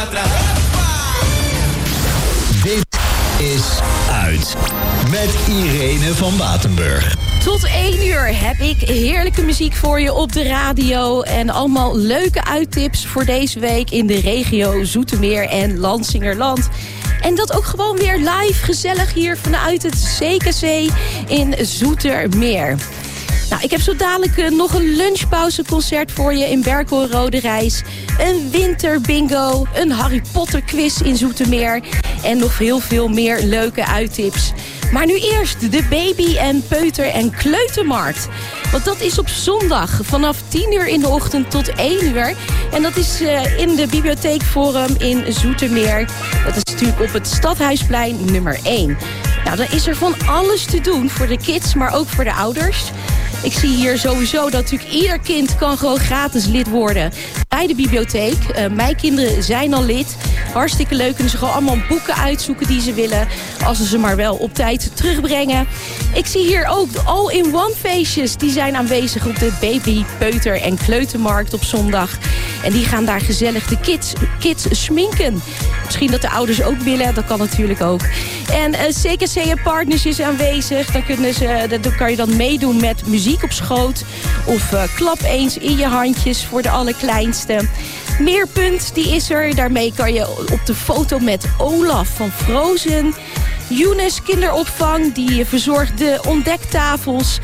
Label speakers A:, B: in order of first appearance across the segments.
A: atrás.
B: Dit is Uit met Irene van Batenburg.
C: Tot 1 uur heb ik heerlijke muziek voor je op de radio. En allemaal leuke uittips voor deze week in de regio Zoetermeer en Lansingerland. En dat ook gewoon weer live gezellig hier vanuit het CKC in Zoetermeer. Nou, ik heb zo dadelijk nog een lunchpauzeconcert voor je in Berkel Rode Reis. Een winterbingo, een Harry Potter quiz in Zoetermeer. En nog heel veel meer leuke uittips. Maar nu eerst de baby- en peuter- en kleutermarkt. Want dat is op zondag vanaf 10 uur in de ochtend tot 1 uur. En dat is in de Bibliotheekforum in Zoetermeer. Dat is natuurlijk op het Stadhuisplein nummer 1. Nou, dan is er van alles te doen voor de kids, maar ook voor de ouders. Ik zie hier sowieso dat natuurlijk ieder kind kan gewoon gratis lid worden bij de bibliotheek. Mijn kinderen zijn al lid. Hartstikke leuk. Kunnen ze gewoon allemaal boeken uitzoeken die ze willen. Als ze maar wel op tijd terugbrengen. Ik zie hier ook de all-in-one feestjes. Die zijn aanwezig op de baby, peuter en kleutermarkt op zondag. En die gaan daar gezellig de kids sminken. Misschien dat de ouders ook willen. Dat kan natuurlijk ook. En CKC en Partners is aanwezig. Dan kan je dan meedoen met muziek op schoot. Of klap eens in je handjes voor de allerkleinste. Meerpunt, die is er. Daarmee kan je op de foto met Olaf van Frozen. Younes kinderopvang, die verzorgt de ontdektafels.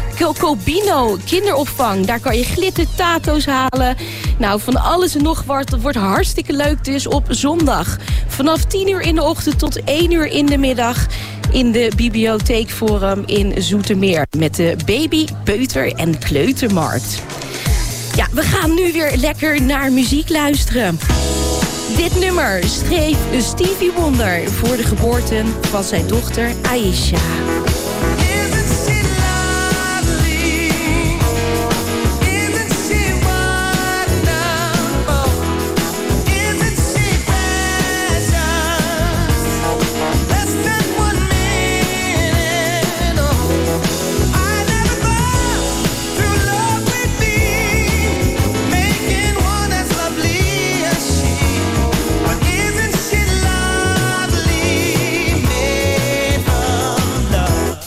C: Cobino kinderopvang, daar kan je glittertato's halen. Nou, van alles en nog wat. Het wordt hartstikke leuk dus op zondag. Vanaf 10 uur in de ochtend tot 1 uur in de middag in de Bibliotheekforum in Zoetermeer. Met de baby, peuter en kleutermarkt. Ja, we gaan nu weer lekker naar muziek luisteren. Dit nummer schreef Stevie Wonder voor de geboorte van zijn dochter Aisha.
D: Love.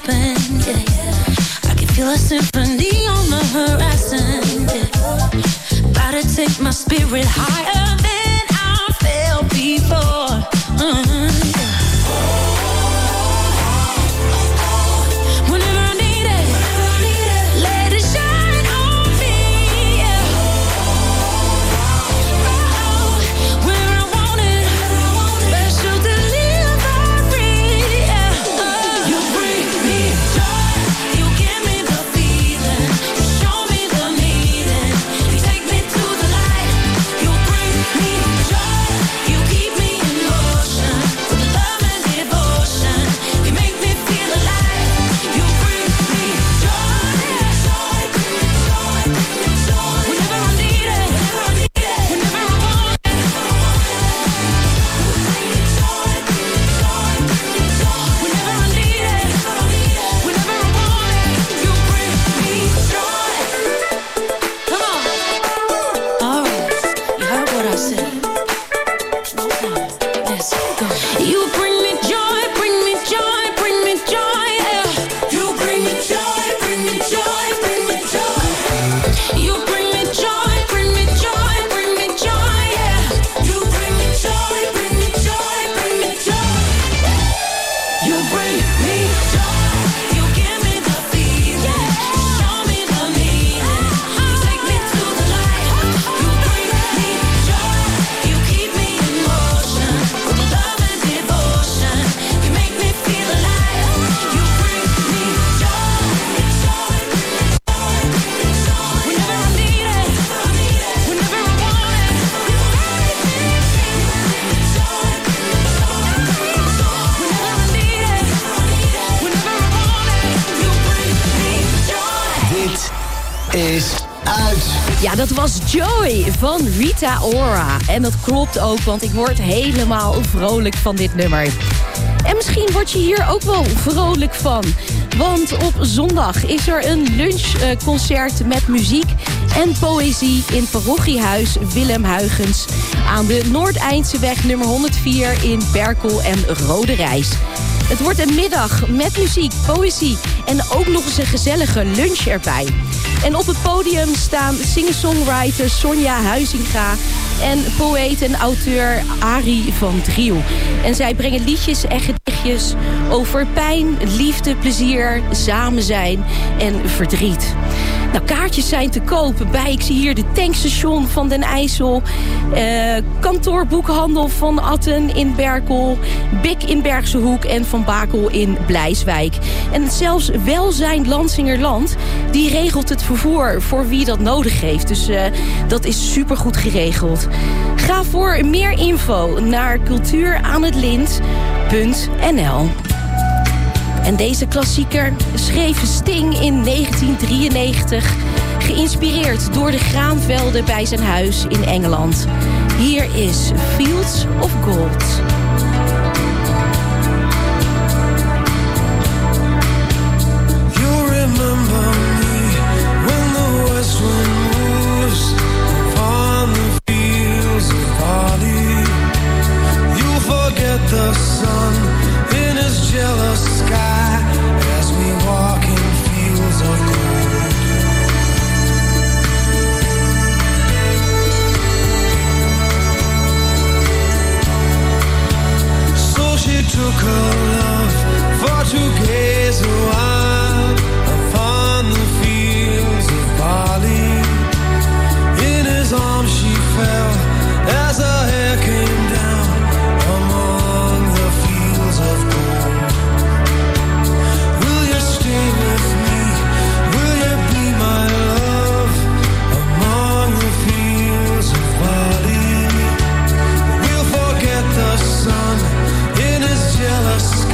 A: happen. Yeah. I can feel a symphony on the horizon. Yeah. About to take my spirit higher than I felt before.
C: Ja, dat was Joy van Rita Ora. En dat klopt ook, want ik word helemaal vrolijk van dit nummer. En misschien word je hier ook wel vrolijk van. Want op zondag is er een lunchconcert met muziek en poëzie in parochiehuis Willem Huygens aan de Noordeindse nummer 104 in Berkel en Rode Reis. Het wordt een middag met muziek, poëzie en ook nog eens een gezellige lunch erbij. En op het podium staan singer-songwriter Sonja Huizinga en poëet en auteur Arie van Driel. En zij brengen liedjes en gedichtjes over pijn, liefde, plezier, samen zijn en verdriet. Nou, kaartjes zijn te koop bij, ik zie hier de tankstation van Den IJssel, kantoorboekhandel van Atten in Berkel, Bik in Bergse Hoek en Van Bakel in Blijswijk. En zelfs Welzijn Lansingerland, die regelt het vervoer voor wie dat nodig heeft. Dus dat is supergoed geregeld. Ga voor meer info naar cultuuraanhetlint.nl. En deze klassieker schreef Sting in 1993, geïnspireerd door de graanvelden bij zijn huis in Engeland. Hier is Fields of Gold.
D: You remember me when the west wind moves upon the fields of barley. You forget the sun in his jealous sky as we walk in fields of gold. So she took her love for to gaze a while upon the fields of barley. In his arms she fell as her hair came down among the fields of gold. Will you stay with me? Will you be my love among the fields of barley? We'll forget the sun in his jealous sky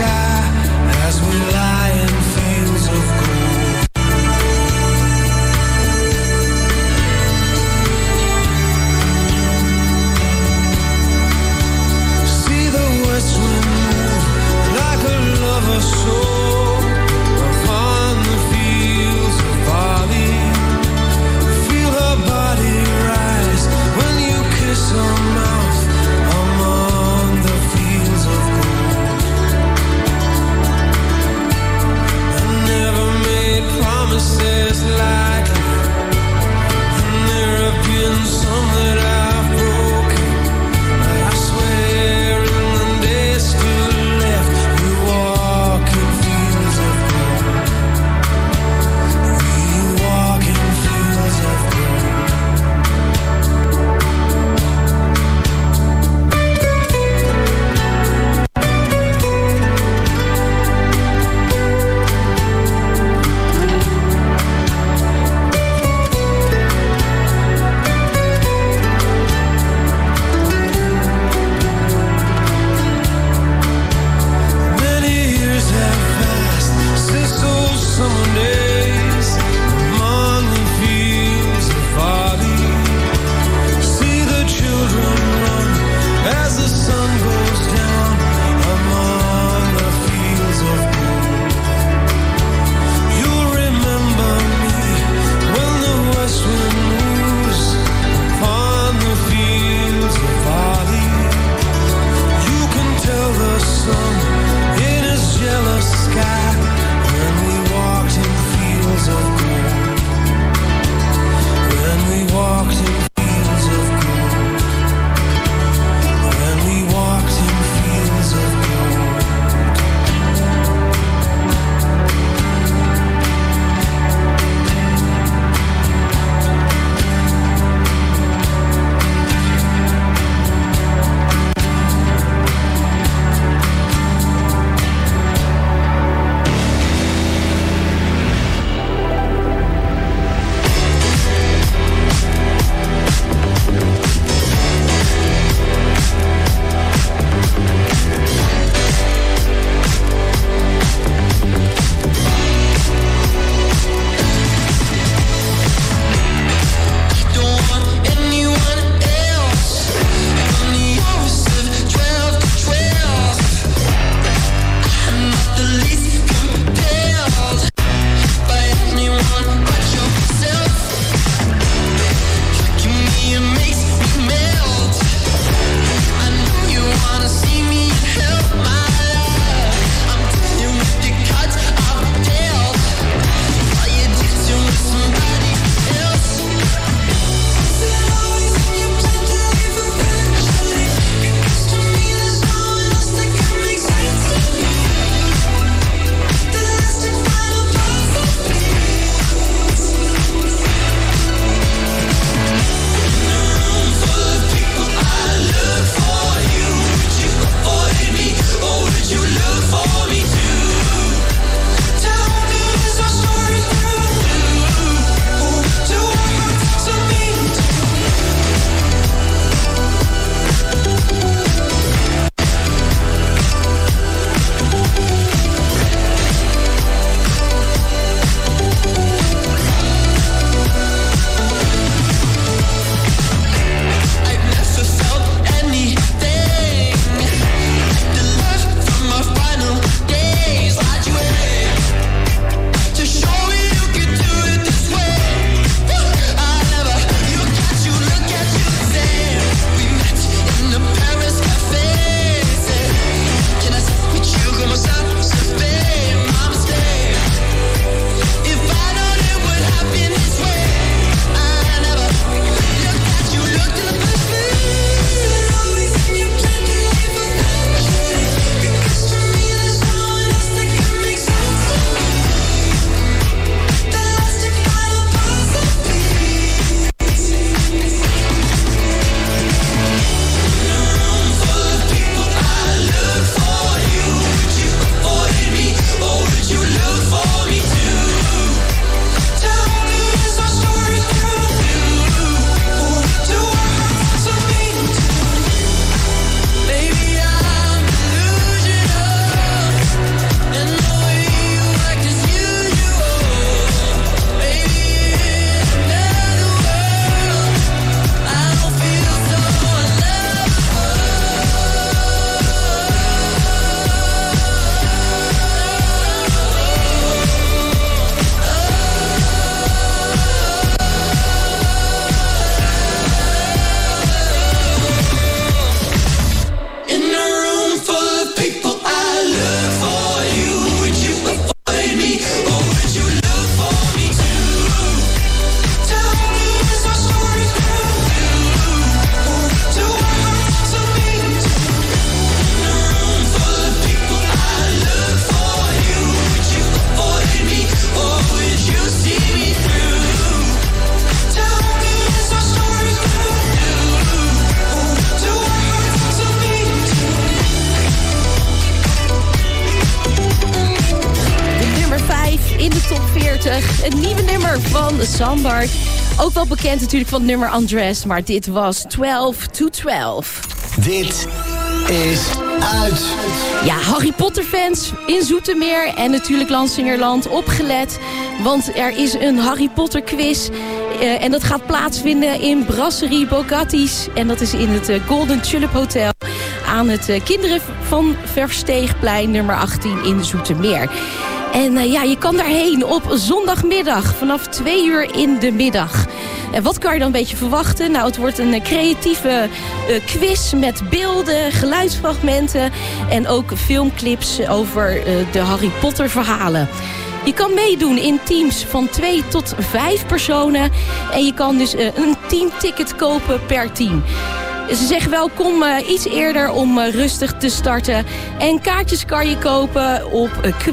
C: 40. Een nieuwe nummer van Sambar. Ook wel bekend natuurlijk van het nummer Undressed, maar dit was 12 to 12.
B: Dit is uit.
C: Ja, Harry Potter fans in Zoetermeer en natuurlijk Lansingerland opgelet. Want er is een Harry Potter quiz. En dat gaat plaatsvinden in Brasserie Bogatti's. En dat is in het Golden Tulip Hotel aan het Kinderen van Versteegplein nummer 18 in Zoetermeer. En je kan daarheen op zondagmiddag vanaf 2 uur in de middag. En wat kan je dan een beetje verwachten? Nou, het wordt een creatieve quiz met beelden, geluidsfragmenten en ook filmclips over de Harry Potter verhalen. Je kan meedoen in teams van 2 tot 5 personen. En je kan dus een teamticket kopen per team. Ze zeggen wel, kom iets eerder om rustig te starten. En kaartjes kan je kopen op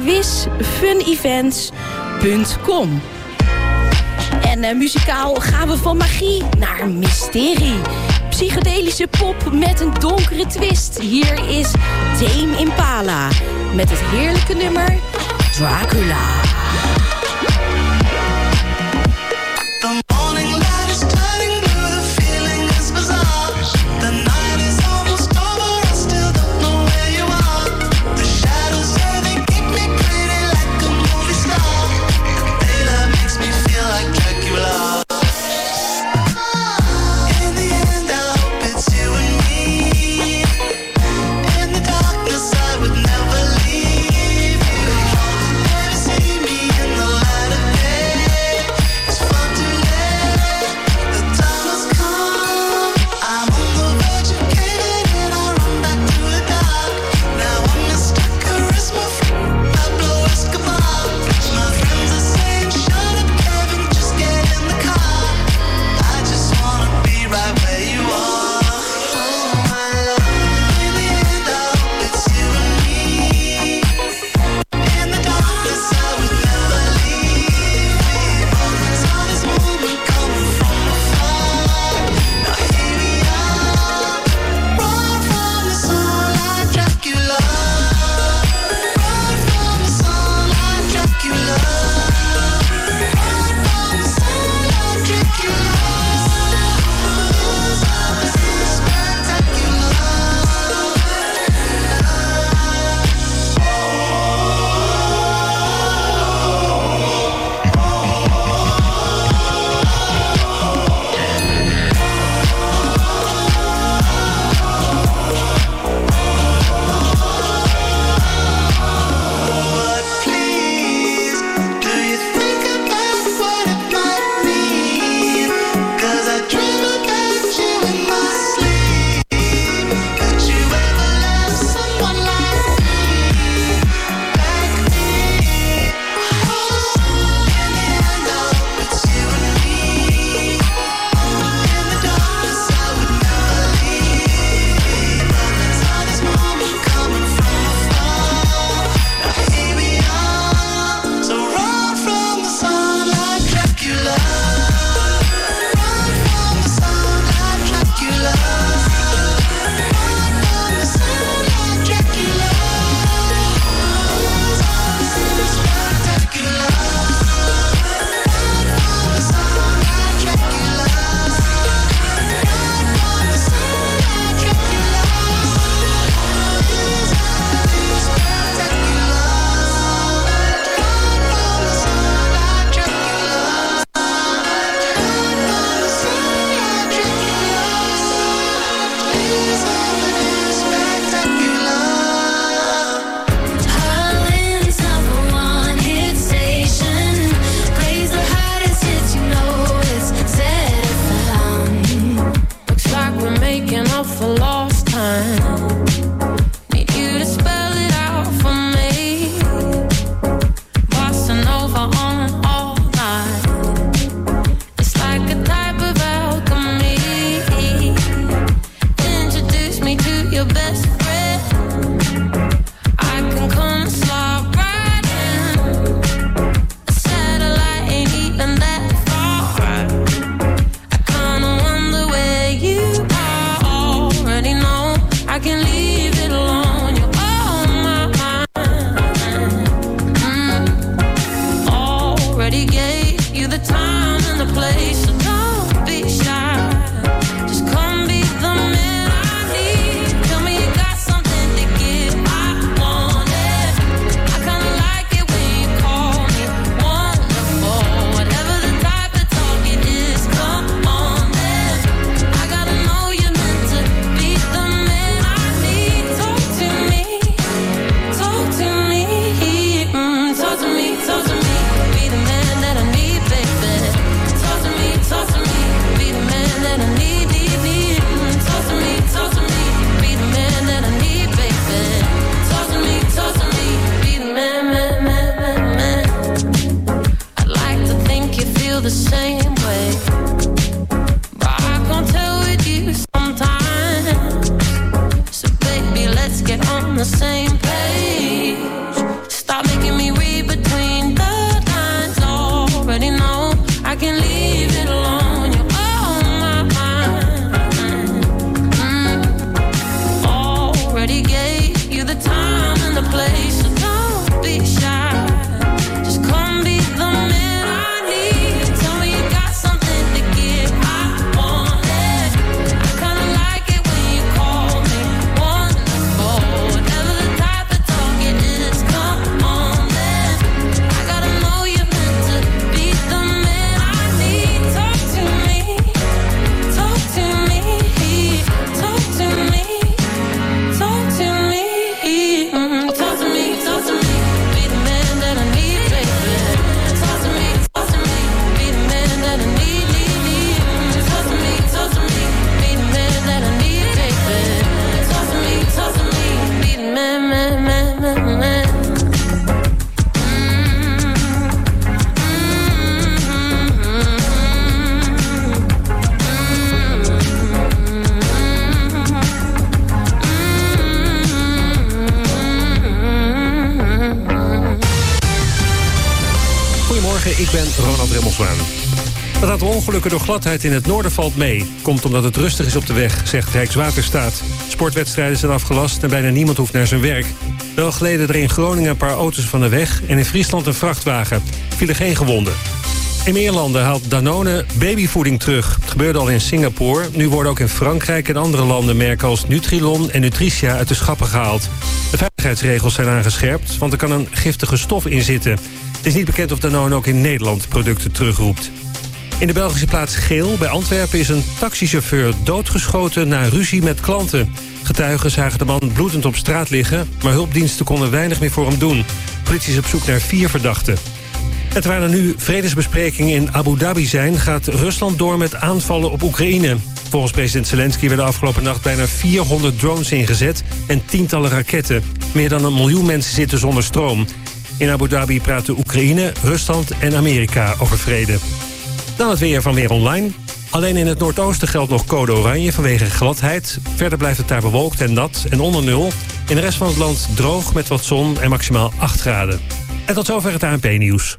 C: quizfunevents.com. En muzikaal gaan we van magie naar mysterie. Psychedelische pop met een donkere twist. Hier is Tame Impala met het heerlijke nummer Dracula.
A: way, so don't be shy. Just come be the man I need. Tell me you got something to give, I want it. I kinda like it when you call me wonderful. Never the type of talking and it's come on then. I gotta know you're meant to be the man I need. Talk to me, talk to me, talk to me, talk to me, talk to me, talk to me. Be the man that I need, baby. Talk to me, be the man that I need, need. Talk to me, be the man that I need, baby. Talk to me, be the man, man.
E: Goedemorgen, ik ben Ronald Remmelswaan. Het aantal ongelukken door gladheid in het noorden valt mee. Komt omdat het rustig is op de weg, zegt Rijkswaterstaat. Sportwedstrijden zijn afgelast en bijna niemand hoeft naar zijn werk. Wel gleden er in Groningen een paar auto's van de weg en in Friesland een vrachtwagen. Vielen geen gewonden. In meer landen haalt Danone babyvoeding terug. Het gebeurde al in Singapore. Nu worden ook in Frankrijk en andere landen merken als Nutrilon en Nutricia uit de schappen gehaald. De veiligheidsregels zijn aangescherpt, want er kan een giftige stof in zitten. Het is niet bekend of Danone ook in Nederland producten terugroept. In de Belgische plaats Geel bij Antwerpen is een taxichauffeur doodgeschoten na ruzie met klanten. Getuigen zagen de man bloedend op straat liggen, maar hulpdiensten konden weinig meer voor hem doen. Politie is op zoek naar 4 verdachten. En terwijl er nu vredesbesprekingen in Abu Dhabi zijn, gaat Rusland door met aanvallen op Oekraïne. Volgens president Zelensky werden afgelopen nacht bijna 400 drones ingezet en tientallen raketten. Meer dan 1 miljoen mensen zitten zonder stroom. In Abu Dhabi praten Oekraïne, Rusland en Amerika over vrede. Dan het weer van Weer Online. Alleen in het noordoosten geldt nog code oranje vanwege gladheid. Verder blijft het daar bewolkt en nat en onder 0. In de rest van het land droog met wat zon en maximaal 8 graden. En tot zover het ANP-nieuws.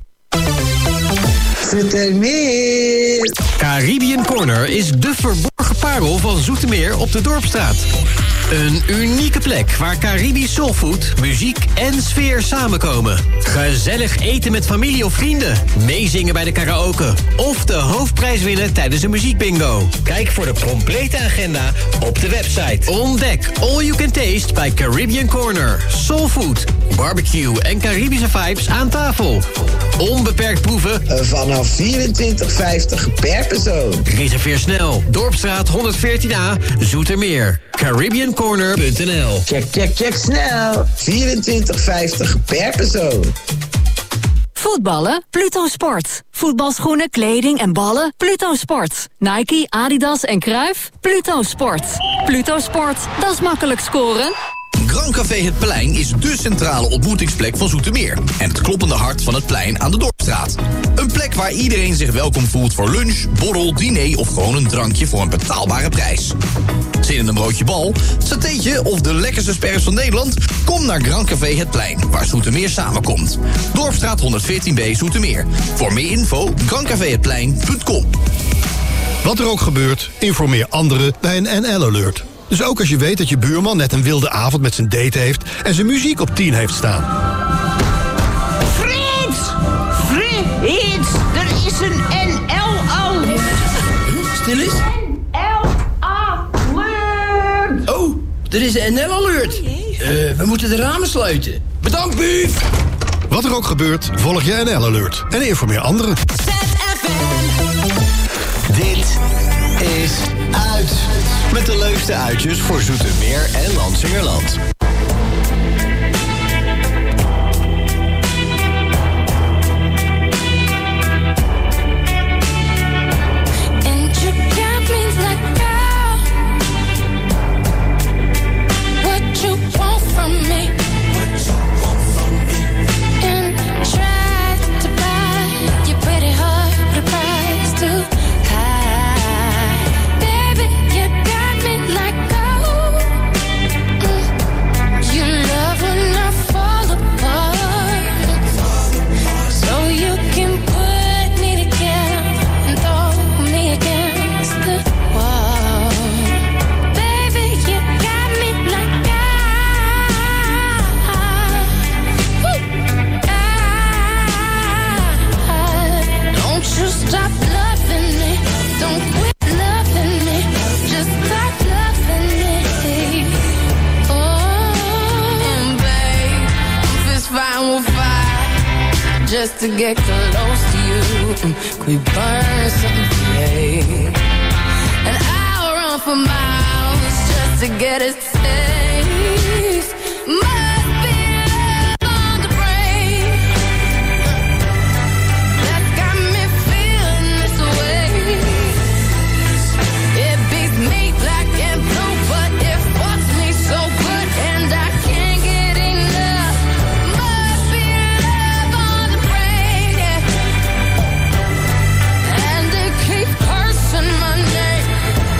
B: Zoetermeer.
F: Caribbean Corner is de verborgen parel van Zoetermeer op de Dorpsstraat. Een unieke plek waar Caribisch soulfood, muziek en sfeer samenkomen. Gezellig eten met familie of vrienden. Meezingen bij de karaoke. Of de hoofdprijs winnen tijdens een muziekbingo. Kijk voor de complete agenda op de website. Ontdek all you can taste bij Caribbean Corner. Soulfood, barbecue en Caribische vibes aan tafel. Onbeperkt proeven.
B: Vanaf 24,50 per persoon.
F: Reserveer snel. Dorpsstraat 114A, Zoetermeer. CaribbeanCorner.nl.
B: Check snel. 24,50 per persoon.
G: Voetballen? Pluto Sport. Voetbalschoenen, kleding en ballen? Pluto Sport. Nike, Adidas en Cruijff? Pluto Sport. Pluto Sport, dat is makkelijk scoren.
H: Grand Café Het Plein is dé centrale ontmoetingsplek van Zoetermeer en het kloppende hart van het plein aan de Dorpsstraat. Een plek waar iedereen zich welkom voelt voor lunch, borrel, diner of gewoon een drankje voor een betaalbare prijs. Zin in een broodje bal, satéetje of de lekkerste sperrs van Nederland? Kom naar Grand Café Het Plein, waar Zoetermeer samenkomt. Dorpsstraat 114B Zoetermeer. Voor meer info, grandcafehetplein.com.
I: Wat er ook gebeurt, informeer anderen bij een NL-alert. Dus ook als je weet dat je buurman net een wilde avond met zijn date heeft en zijn muziek op 10 heeft staan.
J: Frits! Frits! Er is een NL-alert!
K: Stil eens.
J: NL-alert!
K: Oh, er is een NL-alert. We moeten de ramen sluiten. Bedankt, Buuf!
I: Wat er ook gebeurt, volg je NL-alert en informeer anderen.
B: Dit is Uit. Met de leukste uitjes voor Zoetermeer en Lansingerland.
A: just to get close to you. Could we burn someday? And I'll run for miles just to get a taste. Must be love on the brain that's got me feeling this way. It beats me black and blue, but it fucks me so good, and I can't get enough. Must be love on the brain, yeah. And it keeps cursing my name.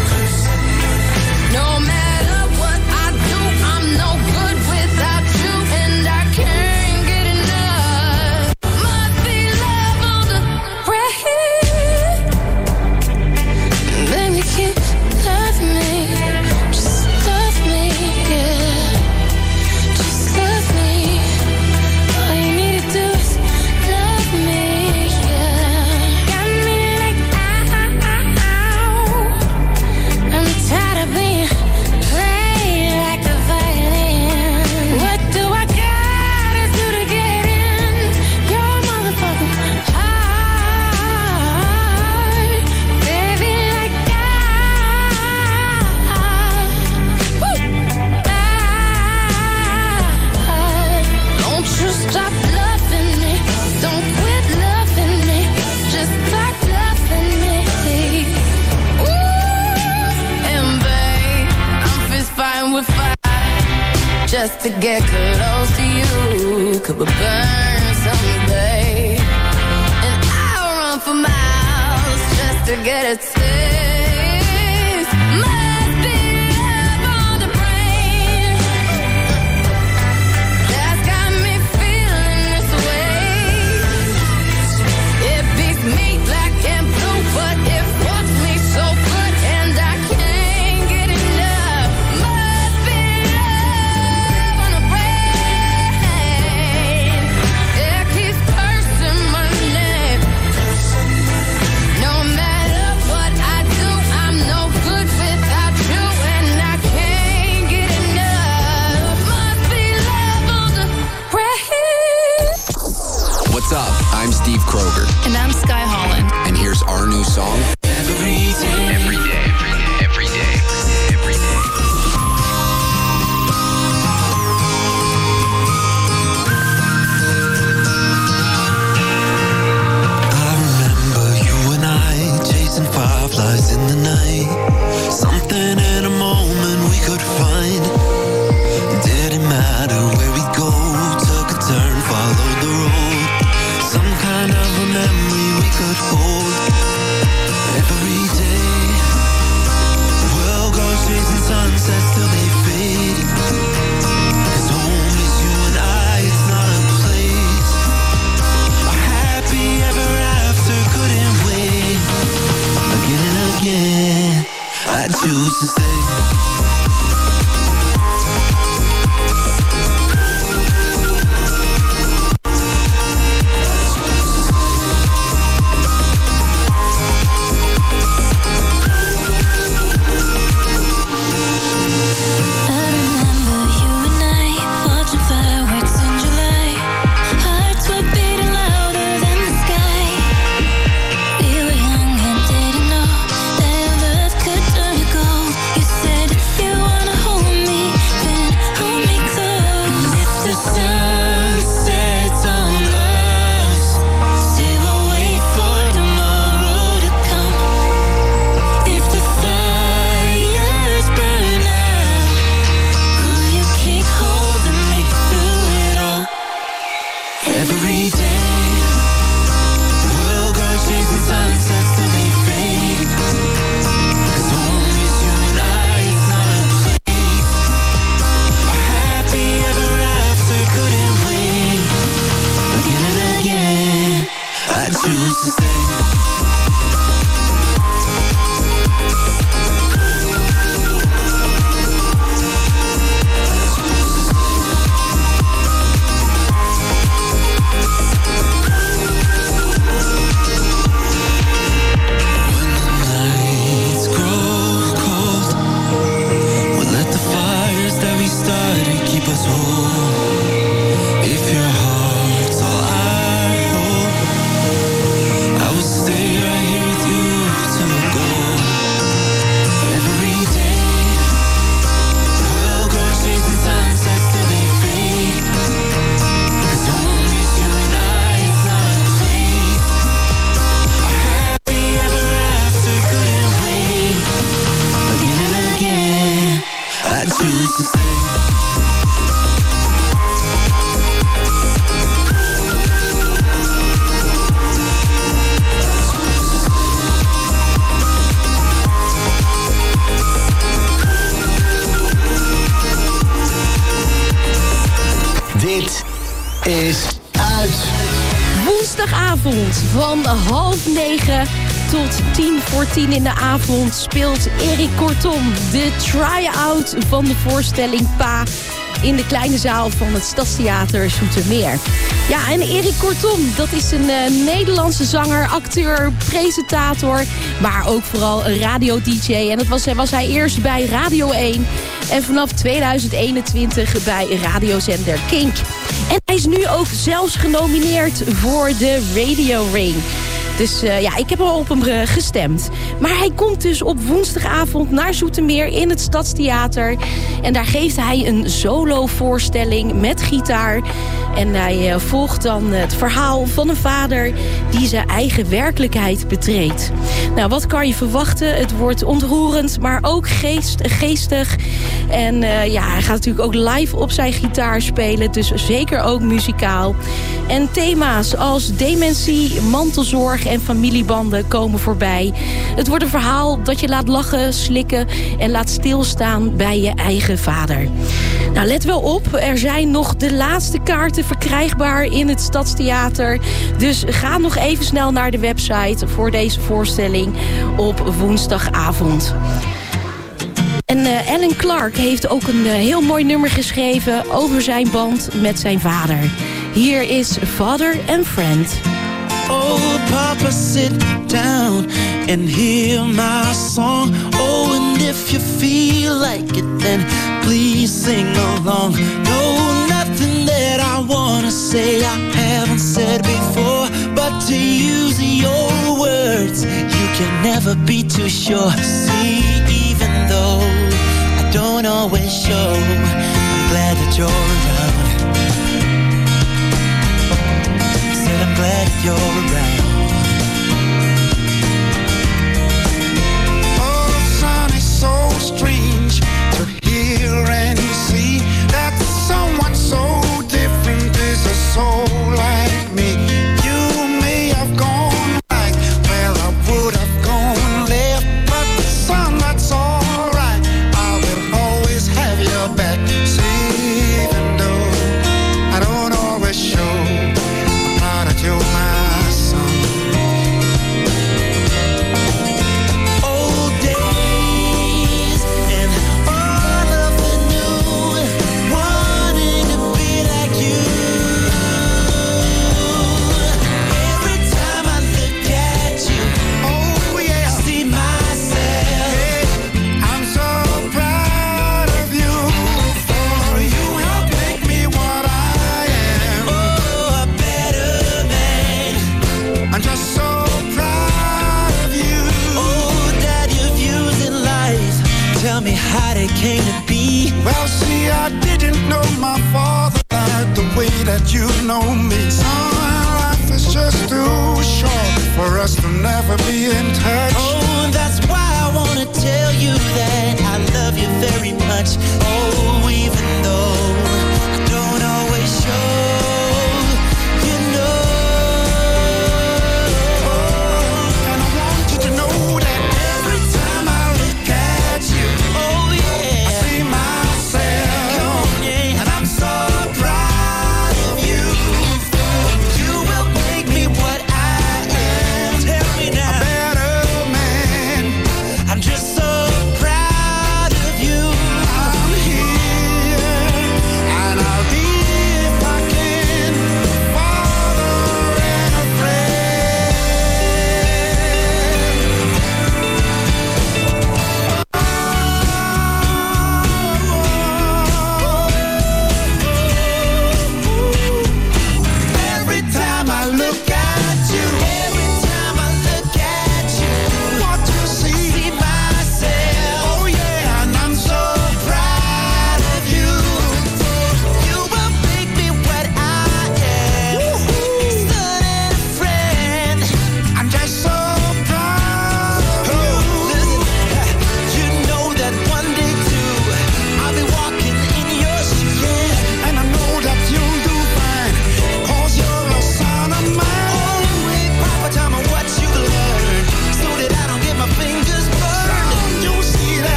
A: No matter what I do, I'm no good without you, and I can't get enough. Must be love on the brain. Baby, keep loving me, just love me, yeah. Just love me. All you need to do is love me, yeah. Got me like ow. I'm tired of being played like a violin. What do I gotta do to get in your motherfucking heart? Baby, like don't you stop loving me. Don't quit loving me. Just start loving me. Ooh, and babe, I'm fist fighting with fire just to get close to you. Could we burn someday? And I'll run for miles just to get a taste. Must be love on the brain that's got me feeling this way. It beats me black and blue, but it fucks me so good, and I can't get enough. Must be love on the brain. It keeps cursing my name. No matter what I do, I'm no good without you, and I can't get enough. Must be love on the brain.
L: What's up? I'm Steve Kroger,
G: And I'm Sky Holland.
L: and here's our new song. Every day, every day, every day, every day.
D: I remember you and I chasing fireflies in the night. Something in a moment we could find. Didn't matter where we go, took a turn, followed the road. Some kind of a memory we could hold. Every day we'll go chasing sunsets till they fade. 'Cause home is you and I, it's not a place. Our happy ever after couldn't wait. Again and again I choose to stay.
A: I remember you and I watching fireworks in July. Hearts were beating louder than the sky. We were young and didn't know that love could turn to gold. You
B: is uit.
C: Woensdagavond van 8:30 tot 10:10 in de avond speelt Erik Kortom de try-out van de voorstelling Pa in de kleine zaal van het Stadstheater Zoetermeer. Ja, en Erik Kortom, dat is een Nederlandse zanger, acteur, presentator, maar ook vooral een radio-dj. En dat was hij eerst bij Radio 1 en vanaf 2021 bij radiozender Kink. En hij is nu ook zelfs genomineerd voor de Radio Ring. Dus ik heb al op hem gestemd. Maar hij komt dus op woensdagavond naar Zoetermeer in het Stadstheater. En daar geeft hij een solo-voorstelling met gitaar. En hij volgt dan het verhaal van een vader die zijn eigen werkelijkheid betreedt. Nou, wat kan je verwachten? Het wordt ontroerend, maar ook geestig. En hij gaat natuurlijk ook live op zijn gitaar spelen. Dus zeker ook muzikaal. En thema's als dementie, mantelzorg en familiebanden komen voorbij. Het wordt een verhaal dat je laat lachen, slikken en laat stilstaan bij je eigen vader. Nou, let wel op, er zijn nog de laatste kaarten verkrijgbaar in het Stadstheater. Dus ga nog even snel naar de website voor deze voorstelling op woensdagavond. En Alan Clark heeft ook een heel mooi nummer geschreven over zijn band met zijn vader. Hier is Father and Friend.
M: Oh, Papa, sit down and hear my song. Oh, and if you feel like it, then please sing along. No, nothing that I wanna say I haven't said before, but to use your words, you can never be too sure. See, even though I don't always show, I'm glad that you're around. I'm glad you're around. Oh, son, it's so strange to hear and see that someone so different is a soul like me. You may have gone right where I would have gone left, but son, that's alright. I will always have your back. See, even though I don't always show that you're my son. Old days and all of the new, wanting to be like you. Every time I look at you, oh yeah, I see myself. Hey, I'm so proud of you, for you help make me what I am. Oh, a better man. I'm just so proud of you. Oh, Dad, your views in life, tell me how they came to be. Well, see, I didn't know my father like the way that you know me. Son, life is just too short for us to never be in touch. Oh, that's why I wanna tell you that I love you very much. Oh, even though I don't always show, you know. And I want you to know that every time I look at you, oh yeah, I see myself. Yeah, and I'm so proud of you. You will make me what I am. Tell me now, a better man. I'm just so proud of you. I'm here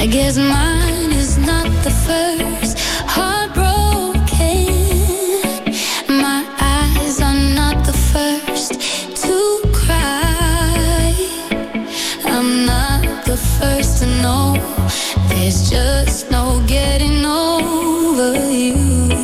A: I guess mine is not the first heartbroken. My eyes are not the first to cry. I'm not the first to know. There's just no getting over you.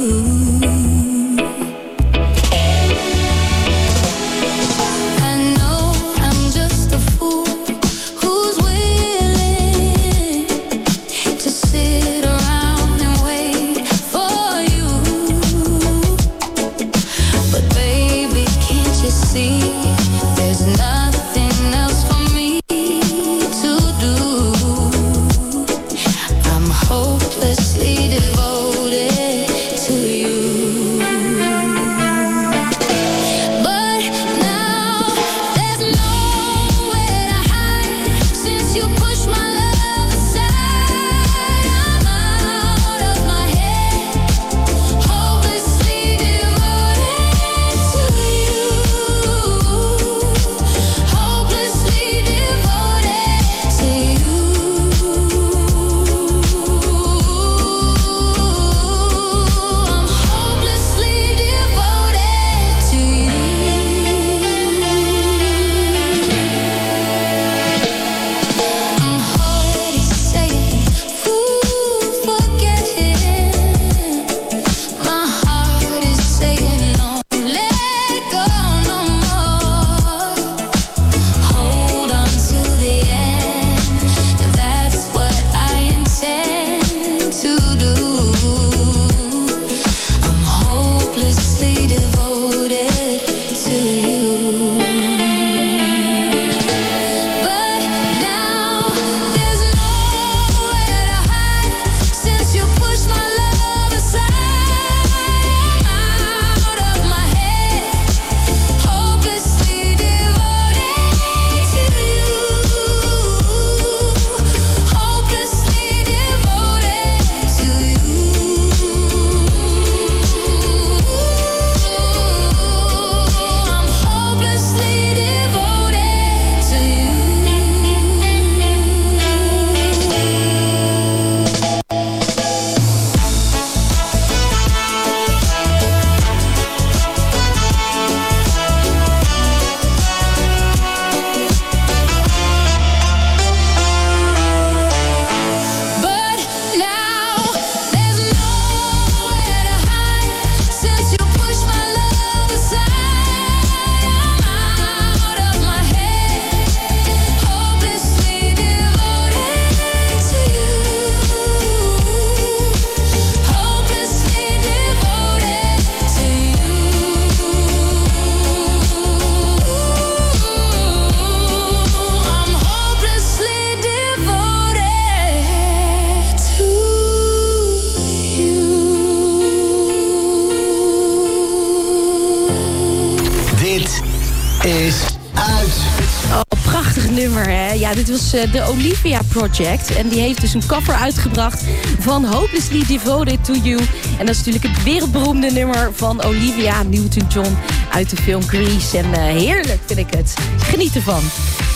C: Ja, dit was de Olivia Project. En die heeft dus een cover uitgebracht van Hopelessly Devoted to You. En dat is natuurlijk het wereldberoemde nummer van Olivia Newton-John uit de film Grease. En heerlijk vind ik het. Geniet ervan.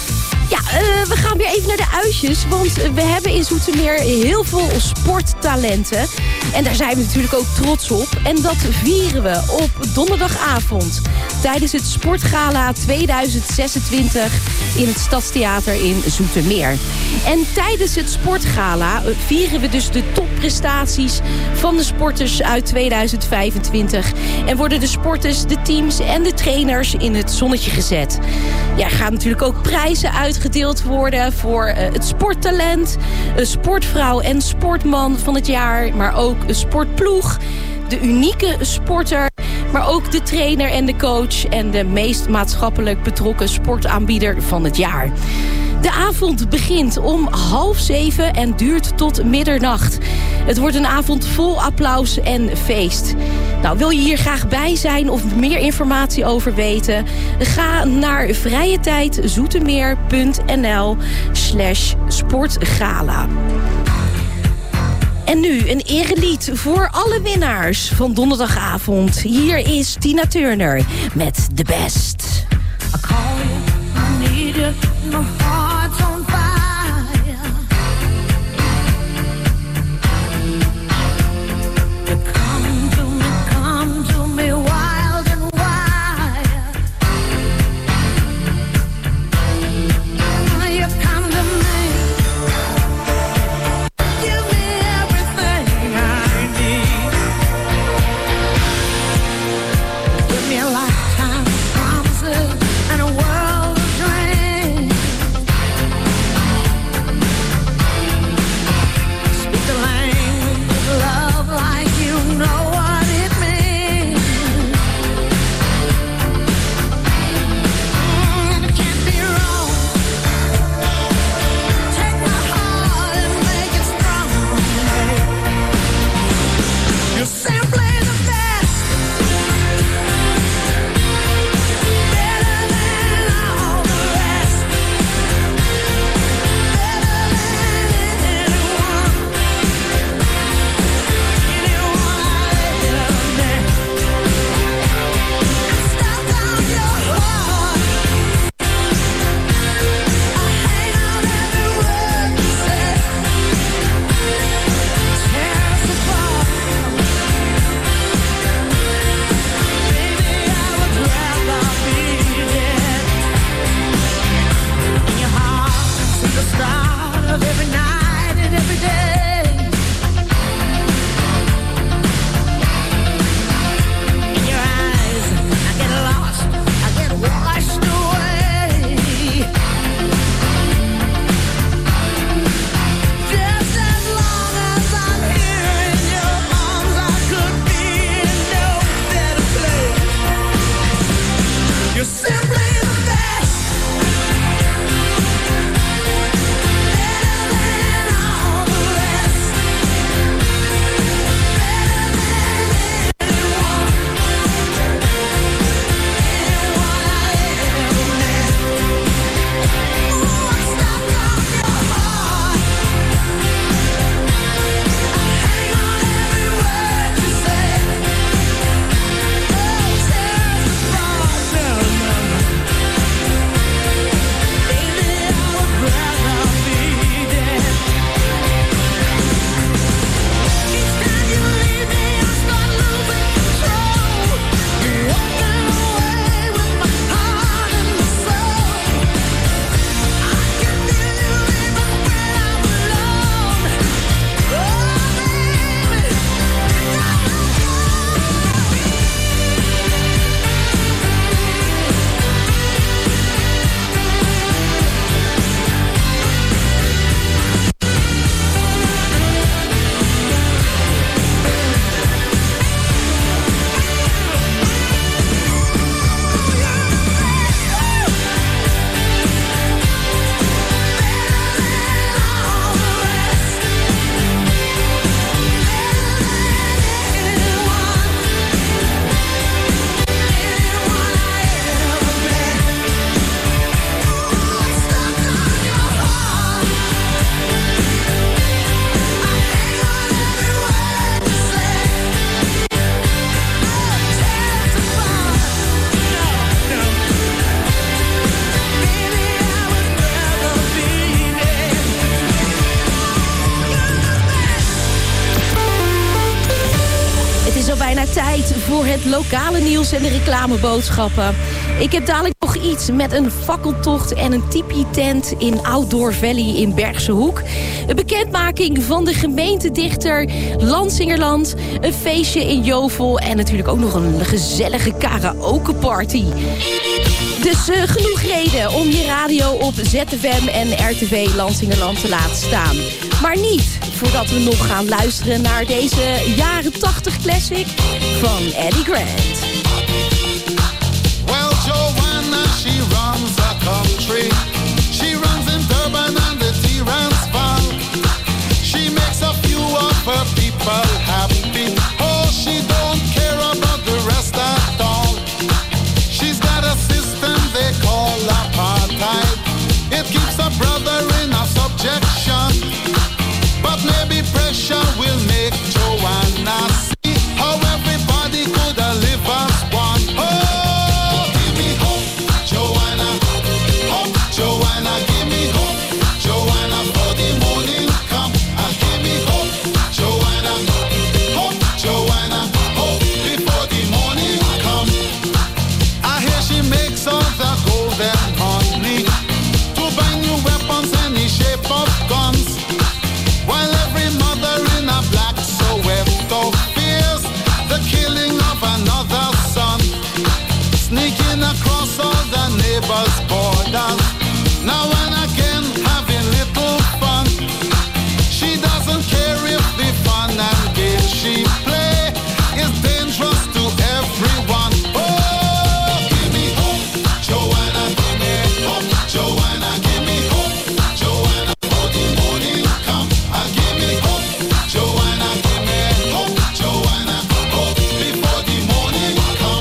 C: Ja, we gaan weer even naar de uitjes. Want we hebben in Zoetermeer heel veel sporttalenten. En daar zijn we natuurlijk ook trots op. En dat vieren we op donderdagavond tijdens het Sportgala 2026 in het Stadstheater in Zoetermeer. En tijdens het Sportgala vieren we dus de topprestaties van de sporters uit 2025. En worden de sporters, de teams en de trainers in het zonnetje gezet. Ja, er gaan natuurlijk ook prijzen uitgedeeld worden voor het sporttalent, sportvrouw en sportman van het jaar, maar ook een sportploeg, de unieke sporter, maar ook de trainer en de coach en de meest maatschappelijk betrokken sportaanbieder van het jaar. De avond begint om 6:30 en duurt tot middernacht. Het wordt een avond vol applaus en feest. Nou, wil je hier graag bij zijn of meer informatie over weten? Ga naar vrijetijdszoetermeer.nl/sportgala. En nu een erelied voor alle winnaars van donderdagavond. Hier is Tina Turner met The Best.
A: I call you, I need you, my heart's on fire.
C: bijna tijd voor het lokale nieuws en de reclameboodschappen. Ik heb dadelijk nog iets met een fakkeltocht en een tipi-tent in Outdoor Valley in Bergse Hoek. Een bekendmaking van de gemeentedichter Lansingerland. Een feestje in Jovel en natuurlijk ook nog een gezellige karaokeparty. Dus genoeg reden om je radio op ZFM en RTV Lansingerland te laten staan. Maar niet voordat we nog gaan luisteren naar deze jaren 80 classic van Eddie Grant.
M: Well, Joanna, she runs a country. She runs in Durban and the Transvaal. She makes a few of her people happy. Oh, she don't care about the rest at all. She's got a system they call apartheid. It keeps a brother in a subjection. But maybe pressure will make Joanna see how everybody could live as one. Oh, give me hope, Joanna. Hope, Joanna, give me hope. Joanna, for the morning come. Give me hope, Joanna. Hope, Joanna. Hope, before the morning come. I hear she makes all the golden money to buy new weapons, any shape of guns. While every mother in a black Soweto fears the killing of another son, sneaking across all the neighbors' borders, now and again having little fun. She doesn't care if the fun and game she play is dangerous to everyone. Oh, give me hope, Joanna, give me hope, Joanna, give me hope, Joanna, for the morning come. Give me hope, Joanna, give me hope, Joanna, hope, before the morning come.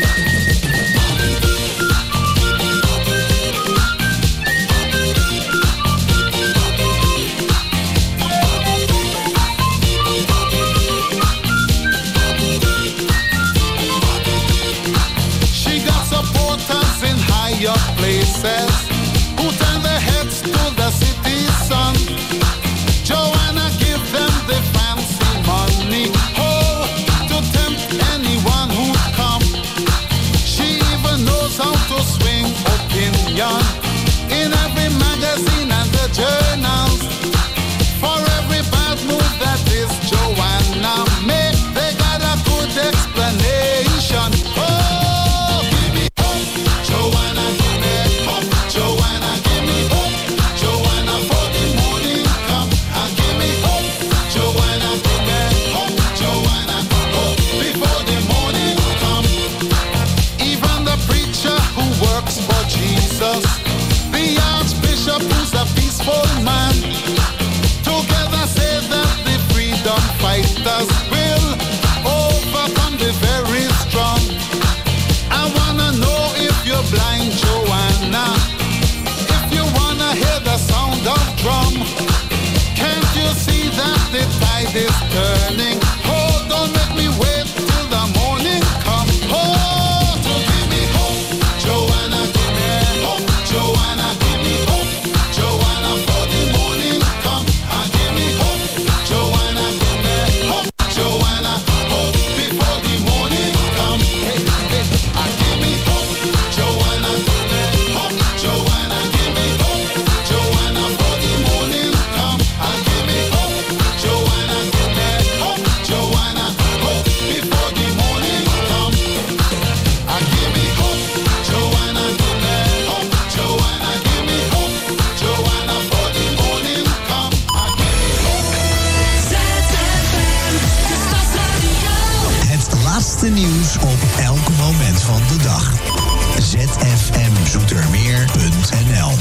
M: She got supporters in higher places who turn their heads to the city sun. Joanna give them the fancy money, oh, to tempt anyone who come. She even knows how to swing opinion in every magazine and the journals. For every bad move that is Joanna make, they got a good explanation. Oh, give me hope, Joanna, give me hope, Joanna, give me hope, Joanna, for the morning come. Give me hope, Joanna, give me hope, Joanna, hope, before the morning come. Even the preacher who works for Jesus, the archbishop who's a peaceful man, together say that the freedom fighters will overcome the very strong. I wanna know if you're blind, Joanna, if you wanna hear the sound of drum. Can't you see that the tide is turning? Oh, don't make me wait till the morning come. Oh, to give me hope, Joanna, give me hope, Joanna, give me hope, Joanna, for the morning come. Give me hope, Joanna, give me hope, Joanna, hope, before the morning come. Hey, hey, give me hope, Joanna, give me hope, Joanna, give me hope, Joanna, for the morning come. Give me hope, Joanna, give me hope, Joanna, hope, before the morning come. Give me hope, Joanna, give me hope, Joanna, give me hope, Joanna, for the morning come.
N: Het laatste nieuws op elk moment van de dag. zfmzoetermeer.nl.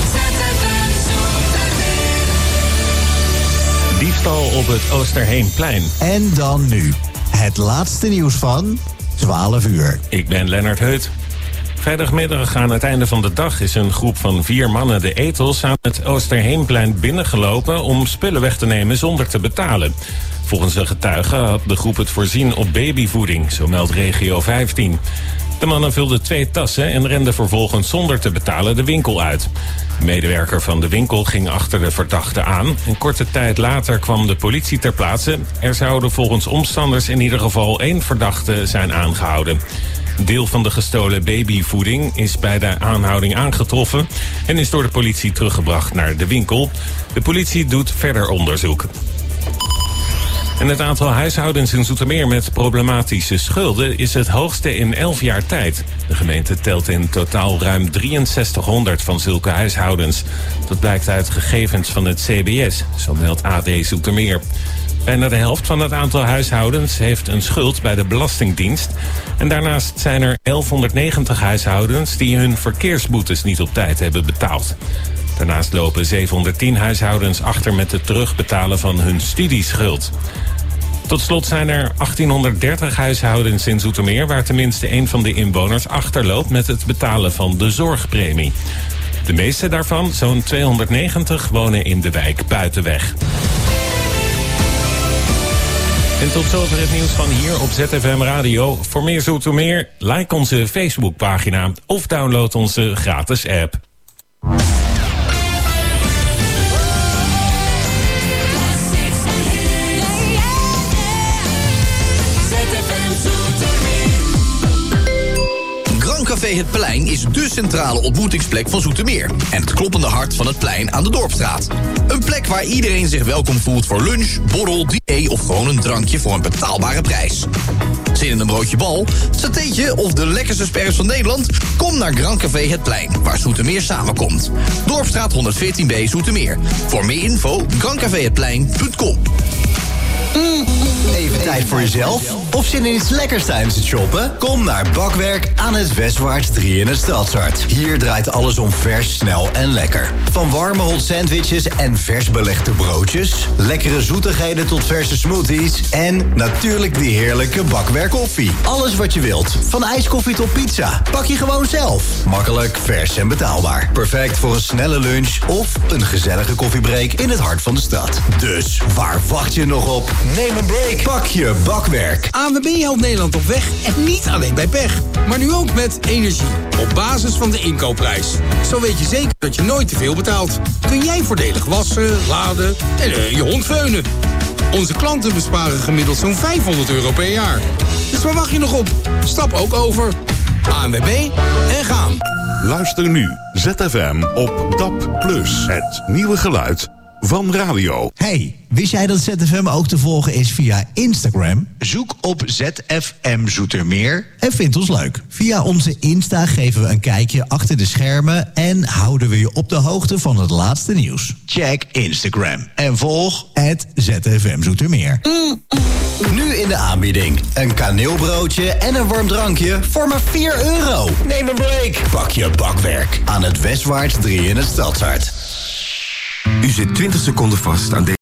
O: Diefstal op het Oosterheemplein.
N: En dan nu, het laatste nieuws van 12 uur.
O: Ik ben Lennart Heut. Vrijdagmiddag aan het einde van de dag is een groep van 4 mannen de Ethos aan het Oosterheemplein binnengelopen om spullen weg te nemen zonder te betalen. Volgens een getuige had de groep het voorzien op babyvoeding, zo meldt Regio 15. De mannen vulden 2 tassen en renden vervolgens zonder te betalen de winkel uit. De medewerker van de winkel ging achter de verdachte aan. Een korte tijd later kwam de politie ter plaatse. Er zouden volgens omstanders in ieder geval 1 verdachte zijn aangehouden. Een deel van de gestolen babyvoeding is bij de aanhouding aangetroffen en is door de politie teruggebracht naar de winkel. De politie doet verder onderzoek. En het aantal huishoudens in Zoetermeer met problematische schulden is het hoogste in 11 jaar tijd. De gemeente telt in totaal ruim 6300 van zulke huishoudens. Dat blijkt uit gegevens van het CBS, zo meldt AD Zoetermeer. Bijna de helft van het aantal huishoudens heeft een schuld bij de Belastingdienst. En daarnaast zijn er 1190 huishoudens die hun verkeersboetes niet op tijd hebben betaald. Daarnaast lopen 710 huishoudens achter met het terugbetalen van hun studieschuld. Tot slot zijn er 1830 huishoudens in Zoetermeer waar tenminste 1 van de inwoners achterloopt met het betalen van de zorgpremie. De meeste daarvan, zo'n 290, wonen in de wijk Buitenweg. En tot zover het nieuws van hier op ZFM Radio. Voor meer Zoetermeer, like onze Facebookpagina of download onze gratis app.
H: Café Het Plein is dé centrale ontmoetingsplek van Zoetermeer en het kloppende hart van het plein aan de Dorpstraat. Een plek waar iedereen zich welkom voelt voor lunch, borrel, diner of gewoon een drankje voor een betaalbare prijs. Zin in een broodje bal, satéetje of de lekkerste sperrs van Nederland? Kom naar Grand Café Het Plein, waar Zoetermeer samenkomt. Dorpstraat 114B Zoetermeer. Voor meer info, grandcafehetplein.com.
B: Even tijd voor jezelf? Of zin in iets lekkers tijdens het shoppen? Kom naar Bakwerk aan het Westwaarts 3 in het Stadshart. Hier draait alles om vers, snel en lekker. Van warme hot sandwiches en vers belegde broodjes, lekkere zoetigheden tot verse smoothies en natuurlijk die heerlijke Bakwerk koffie. Alles wat je wilt, van ijskoffie tot pizza. Pak je gewoon zelf. Makkelijk, vers en betaalbaar. Perfect voor een snelle lunch of een gezellige koffiebreak in het hart van de stad. Dus, waar wacht je nog op? Neem een break. Pak je Bakwerk.
K: ANWB helpt Nederland op weg en niet alleen bij pech. Maar nu ook met energie. Op basis van de inkoopprijs. Zo weet je zeker dat je nooit te veel betaalt. Kun jij voordelig wassen, laden en je hond veunen. Onze klanten besparen gemiddeld zo'n €500 per jaar. Dus waar wacht je nog op? Stap ook over. ANWB en gaan.
P: Luister nu ZFM op DAB+. Het nieuwe geluid van radio.
N: Hey, wist jij dat ZFM ook te volgen is via Instagram?
B: Zoek op ZFM Zoetermeer
N: En vind ons leuk. Via onze Insta geven we een kijkje achter de schermen en houden we je op de hoogte van het laatste nieuws.
B: Check Instagram en volg
N: @ZFM Zoetermeer.
B: Nu in de aanbieding. Een kaneelbroodje en een warm drankje voor maar €4. Neem een break. Pak je Bakwerk aan het Westwaarts 3 in het Stadshart.
Q: U zit 20 seconden vast aan deze